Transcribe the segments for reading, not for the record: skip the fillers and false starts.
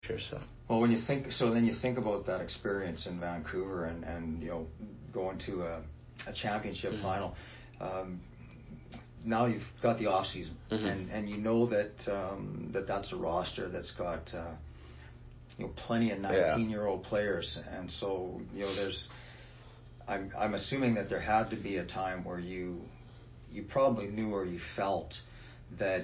future. So. Well, then you think about that experience in Vancouver and going to a championship final. Now you've got the off season, and you know that's a roster that's got plenty of 19-year-old players, and so I'm assuming that there had to be a time where you probably knew or you felt that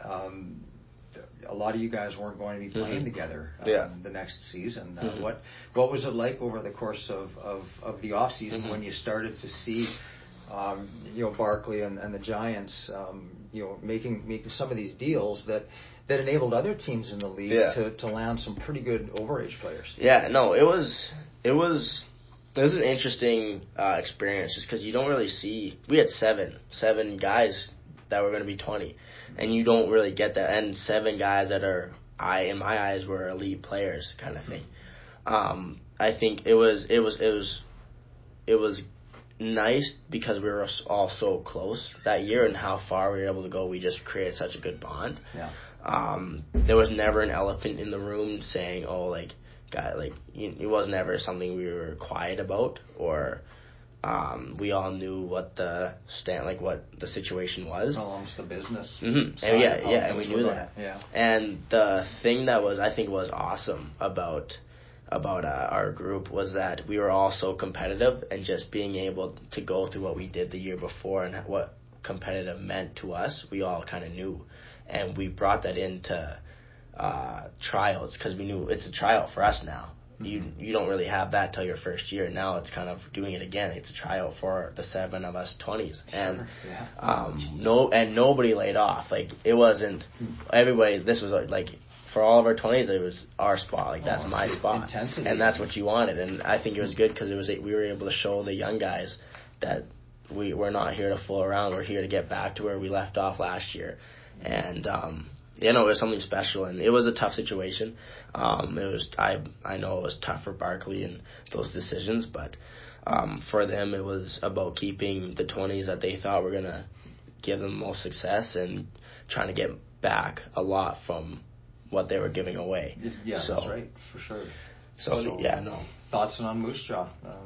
a lot of you guys weren't going to be playing together the next season. What was it like over the course of the off season when you started to see Barkley and the Giants making some of these deals that enabled other teams in the league to land some pretty good overage players? Yeah, no, it was an interesting experience just because you don't really see. We had seven guys that were going to be 20, and you don't really get that. And 7 guys that in my eyes, were elite players, kind of thing. I think it was nice because we were all so close that year, and how far we were able to go. We just created such a good bond. Yeah. There was never an elephant in the room saying, "Oh, like, guy, like," it was never something we were quiet about, or we all knew what the situation was. Almost the business. Mm-hmm. And we knew that. Yeah. And the thing that I think was awesome about our group was that we were all so competitive, and just being able to go through what we did the year before and what competitive meant to us, we all kind of knew, and we brought that into tryouts because we knew it's a tryout for us now. You don't really have that till your first year. Now it's kind of doing it again. It's a tryout for the 7 of us 20s, and nobody laid off. Like, it wasn't everybody. This was like for all of our 20s, it was our spot. Like, that's my spot, intensity. And that's what you wanted. And I think it was good because we were able to show the young guys that we're not here to fool around. We're here to get back to where we left off last year, and. It was something special, and it was a tough situation. I know it was tough for Barkley and those decisions, but for them it was about keeping the 20s that they thought were going to give them most success and trying to get back a lot from what they were giving away. Yeah, so, that's right, for sure. So yeah, no. Thoughts on Moose Jaw?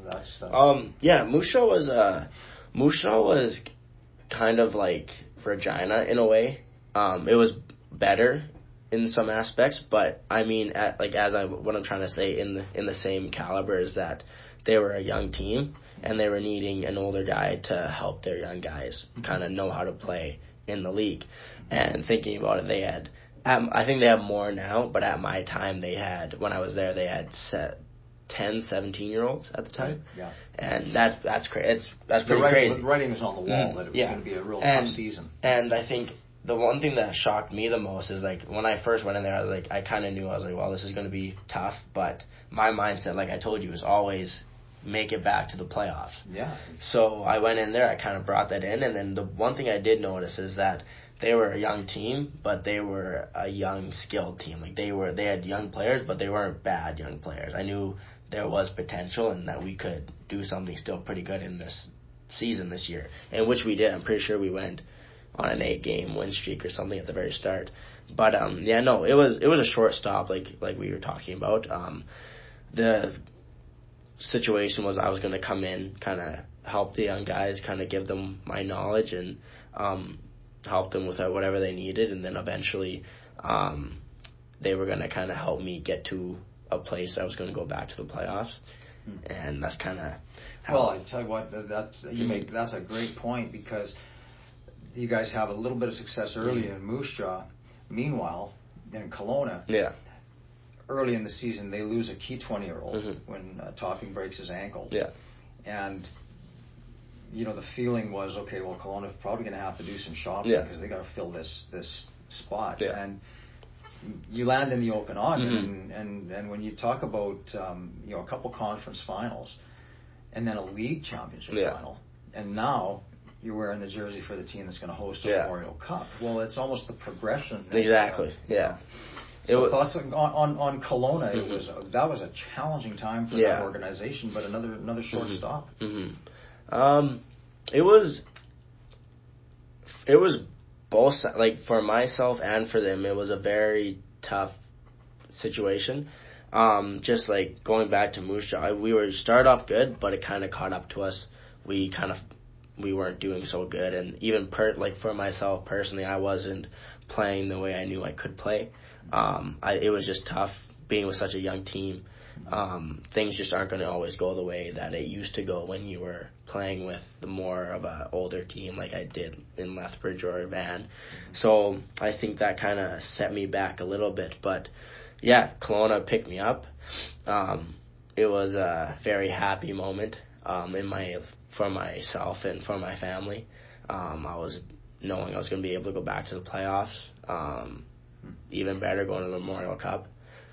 Moose Jaw was kind of like Regina in a way. It was better in some aspects, but I mean, what I'm trying to say in the same caliber is that they were a young team and they were needing an older guy to help their young guys kind of know how to play in the league. And thinking about it, I think they have more now, but at my time when I was there, they had 10, 17-year-olds at the time. Yeah. And that's crazy. That's pretty crazy. The writing was on the wall that it was going to be a real tough season. And I think the one thing that shocked me the most is, like, when I first went in there, I kind of knew, I was like, well, this is going to be tough, but my mindset, like I told you, was always make it back to the playoffs. Yeah. So I went in there, I kind of brought that in, and then the one thing I did notice is that they were a young team, but they were a young, skilled team. Like, they had young players, but they weren't bad young players. I knew there was potential and that we could do something still pretty good in this season this year, and which we did. I'm pretty sure we went on an 8-game win streak or something at the very start. But it was a short stop, like we were talking about. The situation was I was going to come in, kind of help the young guys, kind of give them my knowledge and help them with whatever they needed, and then eventually they were going to kind of help me get to a place that I was going to go back to the playoffs. And that's kind of how. Well, I tell you what, that's a great point, because you guys have a little bit of success early in Moose Jaw. Meanwhile, in Kelowna, early in the season, they lose a key 20-year-old when Topping breaks his ankle. Yeah. And, the feeling was, okay, well, Kelowna's probably going to have to do some shopping because they got to fill this spot. Yeah. And you land in the Okanagan, and when you talk about, a couple conference finals and then a league championship final, and now you're wearing the jersey for the team that's going to host a Memorial Cup. Well, it's almost the progression. Exactly. So thoughts on Kelowna? That was a challenging time for that organization, but another short stop. It was both, like, for myself and for them. It was a very tough situation. Just like going back to Moose Jaw, we started off good, but it kind of caught up to us. We weren't doing so good, and even for myself personally, I wasn't playing the way I knew I could play. It was just tough being with such a young team. Things just aren't going to always go the way that it used to go when you were playing with the more of an older team like I did in Lethbridge or Van. So I think that kind of set me back a little bit. But yeah, Kelowna picked me up. It was a very happy moment for myself and for my family. I was knowing I was going to be able to go back to the playoffs. Even better, going to the Memorial Cup.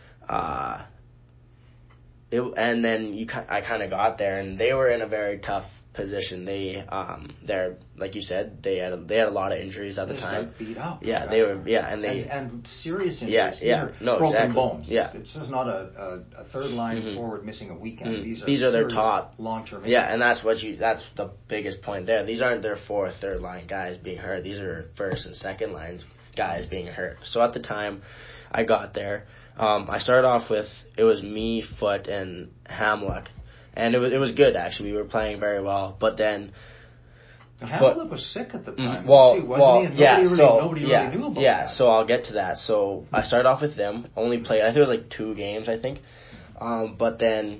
And then I kind of got there, and they were in a very tough position. They're like you said, they had a lot of injuries at the time. Got beat up. Yeah, they were. Yeah, and serious injuries. Yeah, broken exactly. Bones. Yeah, it's just not a third line forward missing a weekend. These are their top long-term. Yeah, and that's the biggest point there. These aren't their fourth, third line guys being hurt. These are first and second line guys being hurt. So at the time I got there, I started off with, it was me, Foote, and Hamluck, and it was good actually. We were playing very well, but then Hamluck was sick at the time. Nobody really knew about that. So I'll get to that. So I started off with them. Only played, I think it was like 2 games, I think. But then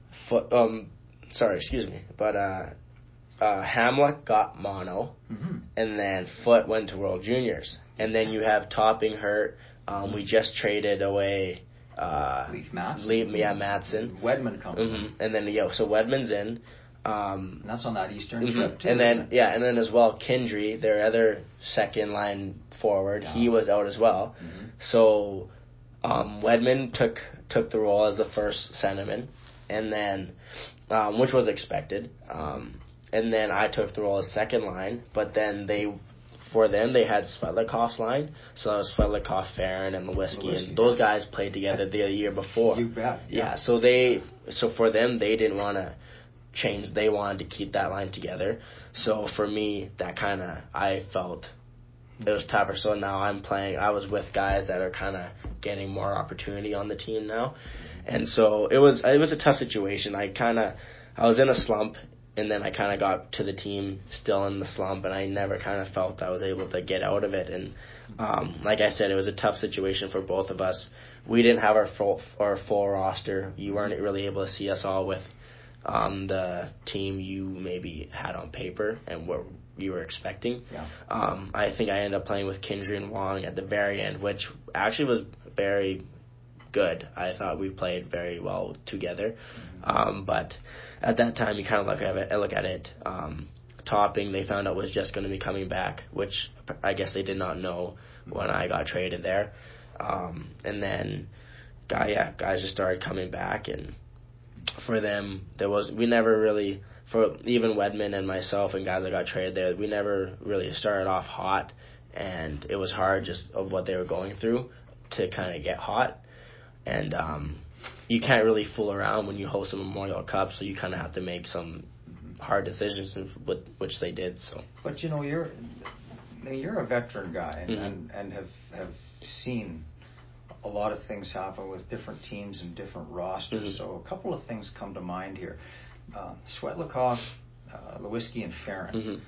Hamluck got mono, and then Foote went to World Juniors, and then you have Topping hurt. We just traded away Leif Matson. Wedman comes. And then so Wedman's in. And that's on that Eastern trip too. And then as well, Kindry, their other second line forward, he was out as well. So Wedman took the role as the first centerman, and then which was expected. And then I took the role as second line, but then they had Svetlakov's line, so that was Svetlikov, Farron, and Lewinsky, and those guys played together the year before. You bet. Yeah, so for them, they didn't want to change. They wanted to keep that line together. So for me, I felt it was tougher. So now I was with guys that are kind of getting more opportunity on the team now, and so it was a tough situation. I was in a slump. And then I kind of got to the team still in the slump, and I never kind of felt I was able to get out of it. And like I said, it was a tough situation for both of us. We didn't have our full roster. You weren't really able to see us all with the team you maybe had on paper and what you were expecting. Yeah. I think I ended up playing with Kindry and Wong at the very end, which actually was very good. I thought we played very well together. But at that time, you kind of look at it. Topping, they found out was just going to be coming back, which I guess they did not know when I got traded there. And then, guys just started coming back, and for them, we never really, for even Wedman and myself and guys that got traded there, we never really started off hot, and it was hard just of what they were going through to kind of get hot. And you can't really fool around when you host a Memorial Cup, so you kind of have to make some hard decisions, which they did. So, but you're a veteran guy, and have seen a lot of things happen with different teams and different rosters. So a couple of things come to mind here: Svetlikov, Lewinsky, and Farron.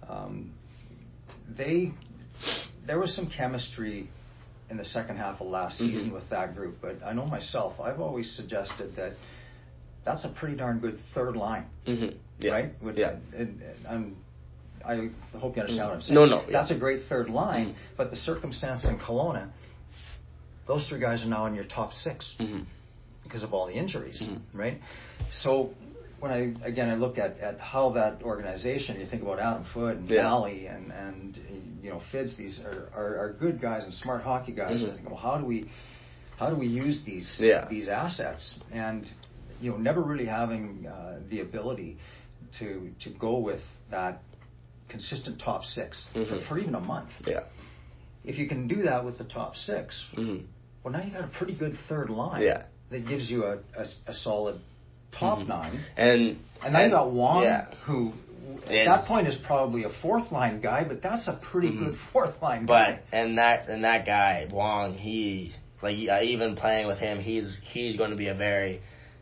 There was some chemistry in the second half of last season with that group, but I know myself, I've always suggested that that's a pretty darn good third line, right? And I hope you understand what I'm saying. No. That's a great third line, but the circumstance in Kelowna, those 3 guys are now in your top 6 because of all the injuries, right? So when I look at how that organization, you think about Adam Foote and Valley and Fids, these are good guys and smart hockey guys. I think, well, how do we use these assets? And never really having the ability to go with that consistent top 6 for even a month. Yeah. If you can do that with the top 6, well, now you got a pretty good third line. Yeah. That gives you a solid top 9. And now you got Wong, who at that point is probably a fourth line guy, but that's a pretty good fourth line guy. And that guy Wong, he like even playing with him, he's going to be a very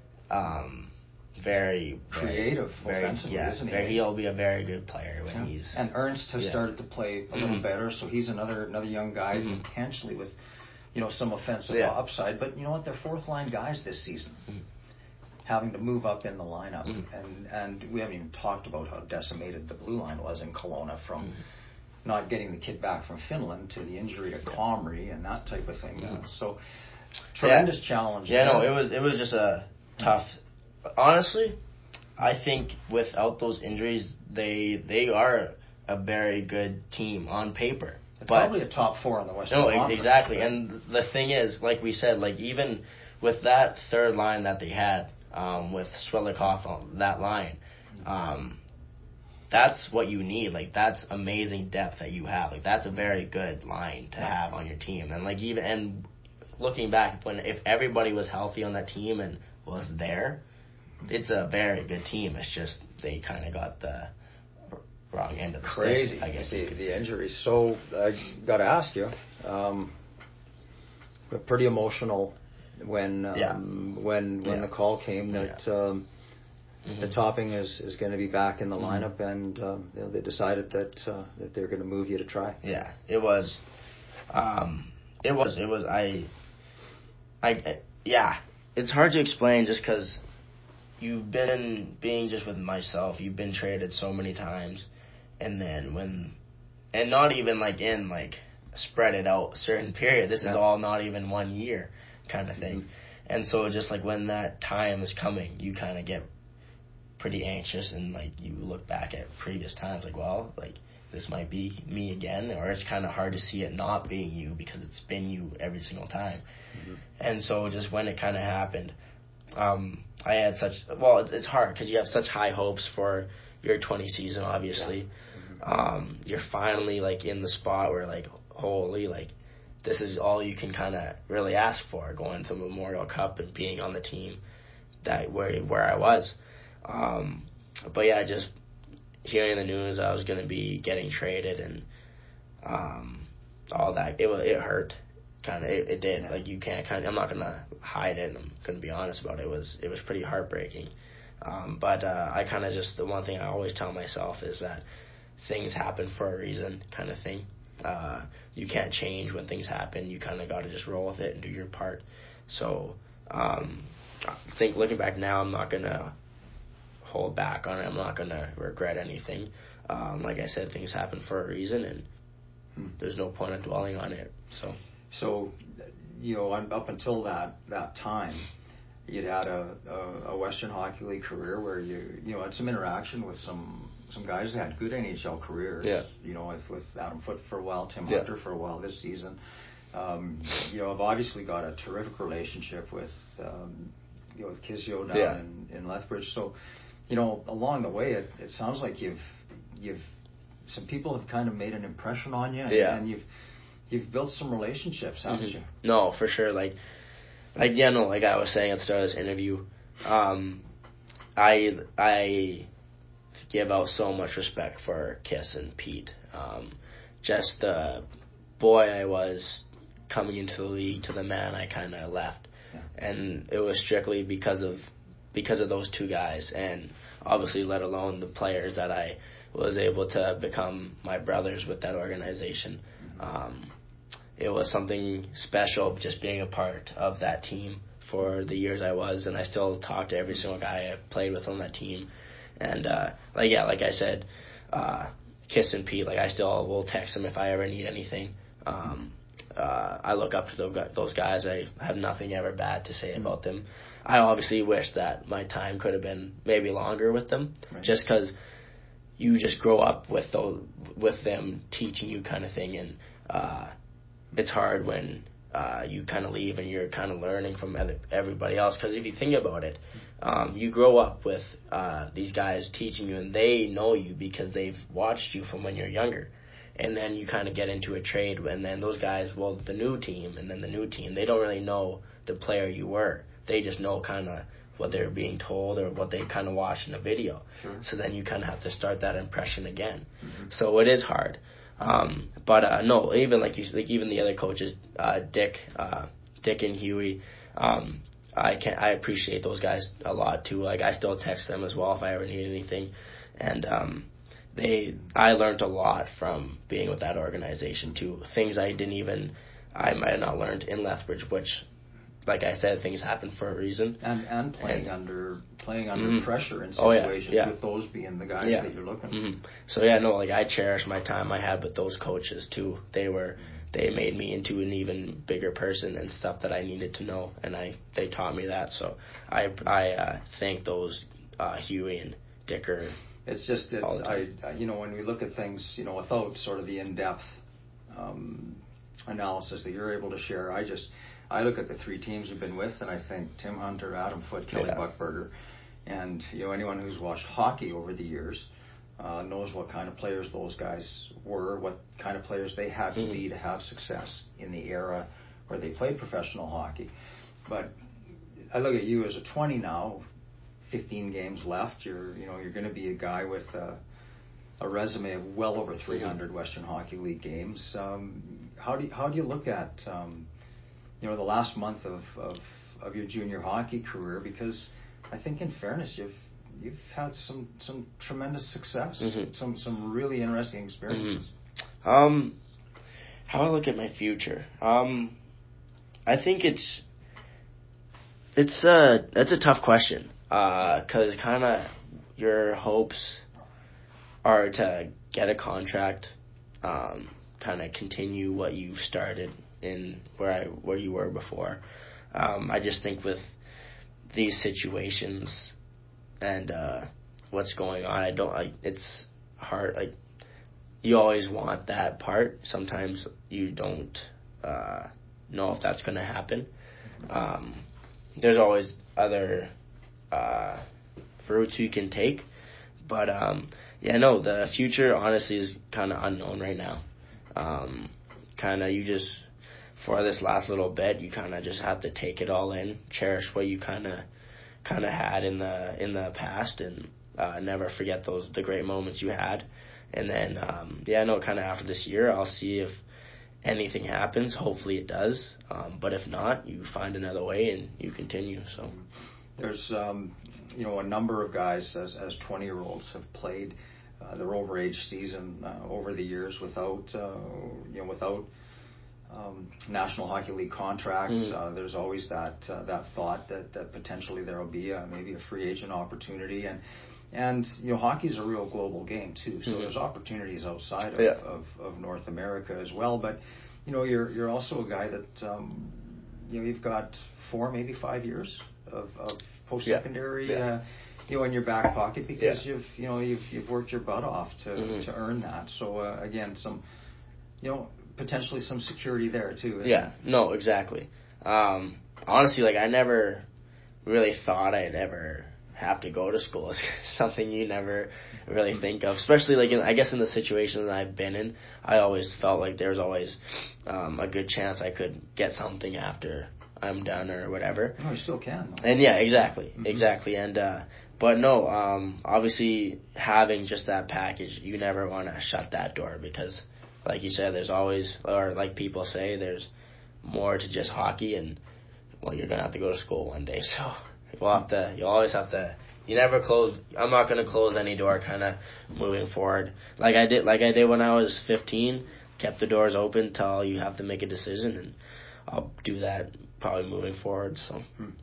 creative offensively, isn't he? He'll be a very good player when he's. And Ernst has started to play a little better, so he's another young guy potentially with some offensive upside. But you know what? They're fourth line guys this season, having to move up in the lineup, and we haven't even talked about how decimated the blue line was in Kelowna from. Not getting the kid back from Finland to the injury to Comrie and that type of thing. So tremendous challenge. Yeah, no, it was just a tough. Honestly, I think without those injuries, they are a very good team on paper. But probably a top 4 in the Western Conference. Exactly. And the thing is, like we said, like even with that third line that they had with Swedlikov on that line. That's what you need. Like, that's amazing depth that you have. Like, that's a very good line to have on your team. And like looking back, if everybody was healthy on that team and was there, it's a very good team. It's just they kind of got the wrong end of the stick, I guess. The injuries. So I got to ask you, pretty emotional when the call came that. The Topping is going to be back in the lineup, and they decided that they're going to move you to try. Yeah, it was. It's hard to explain just because you've been being just with myself. You've been traded so many times, and then and not even like in like spread it out a certain period. This is all not even 1 year kind of thing, and so just like when that time is coming, you kind of get pretty anxious, and like you look back at previous times like, well, like this might be me again, or it's kind of hard to see it not being you because it's been you every single time. And so just when it kind of happened, I had it's hard because you have such high hopes for your 20 season, obviously. You're finally like in the spot where like, holy, like this is all you can kind of really ask for, going to the Memorial Cup and being on the team that where I was. But yeah, just hearing the news I was going to be getting traded and all that, it hurt. Kind of, it did. Like you can't I'm not going to hide it. I'm going to be honest about it. It was pretty heartbreaking. But I kind of just, the one thing I always tell myself is that things happen for a reason, kind of thing. You can't change when things happen. You kind of got to just roll with it and do your part. So I think looking back now, I'm not going to hold back on it. I'm not going to regret anything. Like I said, things happen for a reason, and there's no point in dwelling on it. So, up until that time, you'd had a Western Hockey League career where you had some interaction with some guys that had good NHL careers. With Adam Foote for a while, Tim Hunter for a while this season. I've obviously got a terrific relationship with Kizio down in Lethbridge. So, along the way, it sounds like you've some people have kind of made an impression on you, and you've built some relationships, haven't you? No, for sure. Like I was saying at the start of this interview, I give out so much respect for Kiss and Pete. Just the boy I was coming into the league to the man I kind of left, and it was strictly because of those two guys, and obviously let alone the players that I was able to become my brothers with that organization. It was something special just being a part of that team for the years I was, and I still talk to every single guy I played with on that team. And like I said, Kiss and Pete, like I still will text them if I ever need anything. I look up to those guys. I have nothing ever bad to say about them. I obviously wish that my time could have been maybe longer with them, just because you just grow up with them teaching you kind of thing, and it's hard when you kind of leave and you're kind of learning from everybody else. Because if you think about it, you grow up with these guys teaching you, and they know you because they've watched you from when you're younger. And then you kind of get into a trade, and then those guys, the new team, and then the new team, they don't really know the player you were. They just know kind of what they're being told or what they kind of watched in a video. Sure. So then you kind of have to start that impression again. So it is hard. But no, even even the other coaches, Dick Dick and Huey, I appreciate those guys a lot too. Like, I still text them as well if I ever need anything, and I learned a lot from being with that organization too. Things I might have not learned in Lethbridge, which, like I said, things happen for a reason. And playing under pressure in situations with those being the guys that you're looking for. So I cherish my time I had with those coaches too. They made me into an even bigger person and stuff that I needed to know, and they taught me that. So I thank those Huey and Dicker. It's when we look at things, without sort of the in-depth analysis that you're able to share, I look at the three teams you've been with, and I think Tim Hunter, Adam Foote, Kelly Buchberger, and anyone who's watched hockey over the years knows what kind of players those guys were, what kind of players they had to be to have success in the era where they played professional hockey. But I look at you as a 20 now, 15 games left. You're going to be a guy with a resume of well over 300 Western Hockey League games. How do you look at the last month of your junior hockey career? Because I think, in fairness, you've had some tremendous success, some really interesting experiences. How I look at my future, I think that's a tough question, because kind of your hopes are to get a contract, kind of continue what you've started in where you were before. I just think with these situations and what's going on, it's hard. Like, you always want that part. Sometimes you don't know if that's going to happen. There's always other routes you can take, but the future honestly is kind of unknown right now. For this last little bit, you kind of just have to take it all in, cherish what you kind of had in the past, and never forget the great moments you had. And then kind of after this year, I'll see if anything happens. Hopefully it does, but if not, you find another way and you continue. So there's a number of guys as 20-year-olds have played their overage season over the years without National Hockey League contracts. There's always that thought that potentially there will be maybe a free agent opportunity, and hockey's a real global game too. So there's opportunities outside of North America as well. But you're also a guy that you've got 4, maybe 5 years of post-secondary in your back pocket, because you've worked your butt off to earn that. So again, some potentially some security there too. No, exactly. Honestly, I never really thought I'd ever have to go to school. It's something you never really think of, especially I guess in the situations that I've been in. I always felt like there's always a good chance I could get something after I'm done or whatever. Oh, you still can. And exactly. And but no, obviously having just that package, you never want to shut that door, because like you said, there's always, or like people say, there's more to just hockey, and you're gonna have to go to school one day. So you always have to. You never close. I'm not gonna close any door. Kind of moving forward, like I did when I was 15. Kept the doors open till you have to make a decision, and I'll do that probably moving forward. So.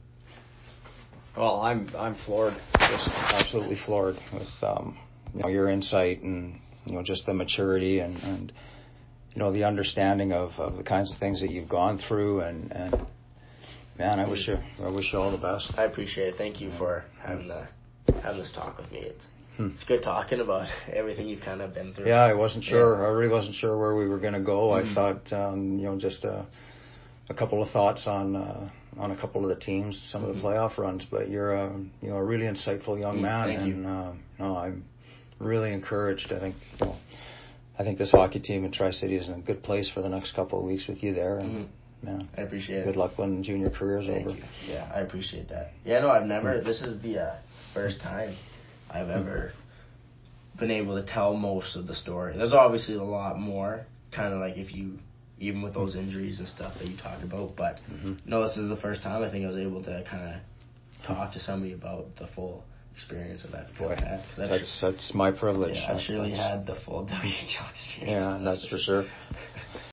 Well, I'm floored, just absolutely floored with your insight and just the maturity and the understanding of the kinds of things that you've gone through, and man, I wish you all the best. I appreciate it. Thank you for having this talk with me. It's good talking about everything you've kind of been through. Yeah, I wasn't sure. Yeah. I really wasn't sure where we were going to go. I thought just a couple of thoughts on a couple of the teams, some of the playoff runs, but you're a really insightful young man. Thank you. I'm really encouraged. I think this hockey team in Tri-City is in a good place for the next couple of weeks with you there. And, I appreciate it. Good luck when junior career's over. You. Yeah, I appreciate that. Yeah, no, I've never. This is the first time I've ever been able to tell most of the story. There's obviously a lot more, kind of like if you even with those injuries and stuff that you talked about. But no, this is the first time I think I was able to kind of talk to somebody about the full experience of that. Boy, that's my privilege. Yeah, I've surely had the full WHL experience. Yeah, that's for sure.